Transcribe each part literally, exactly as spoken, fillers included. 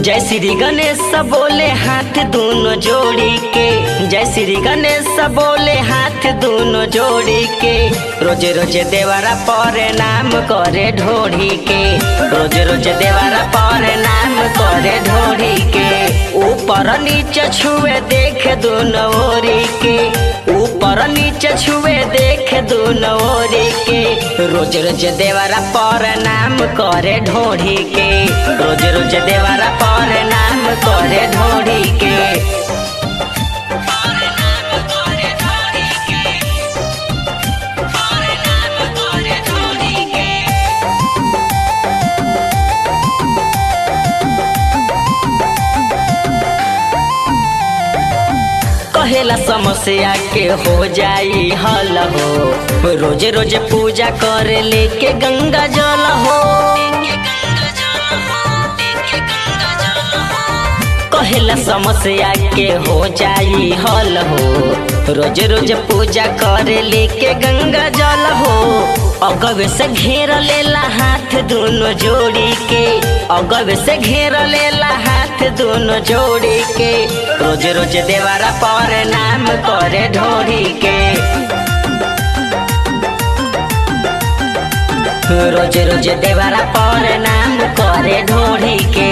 जय श्री गणेश बोले हाथ दोनों जोड़ी के, जय श्री गणेश बोले हाथ दोनों जोड़ी के। रोज रोज देवरा पर नाम करे ढोड़ी के, रोज रोज देवरा पर नाम करे ढोड़ी के। ऊपर नीचे छुए देख दोनों ओरी के, ऊपर नीचे छुए देख दोनों ओरी के। रोज रोज देवरा पर नाम करे ढोड़ी के, रोज रोज देवरा पर नाम करे ढोड़ी के। कहेला समस्या के हो जाई हल हो, रोज रोज पूजा करे लेके गंगा जल हो। कहेला समस्या के हो जाई हल हो, रोज रोज पूजा करे लेके गंगा जल हो। अगवे से घेर लेला हाथ दोनों जोड़ी के, अगवे से घेर लेला हाथ दोनों जोड़ी के। रोज रोज देवरा पर नाम करे ढोड़ी के, रोज रोज देवरा पर नाम करे ढोड़ी के।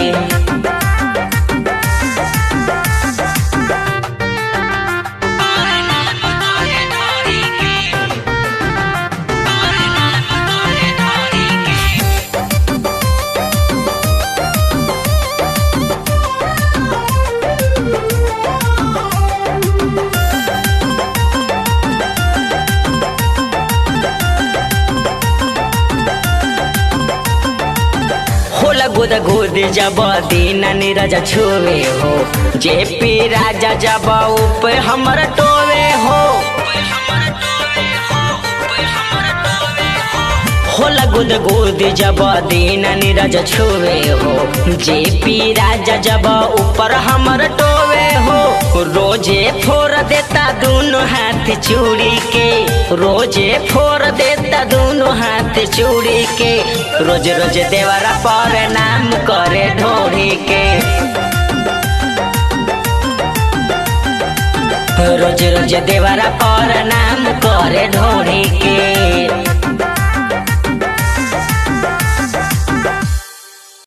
गोद गोद जब दीना नीरज छुए हो, जे पी राजा जब ऊपर हमर टोवे हो। होला गोद गोद जब दीना नीरज छुए हो, जे पी राजा जब ऊपर हमर टोवे हो। रोजे फोड़ देता दोनों हाथ चूड़ी के, रोजे फोड़ देता दोनों हाथ चूड़ी के। रोज रोज देवरा पर नाम करे ढोड़ी के, रोज रोज देवरा पर नाम करे ढोड़ी के।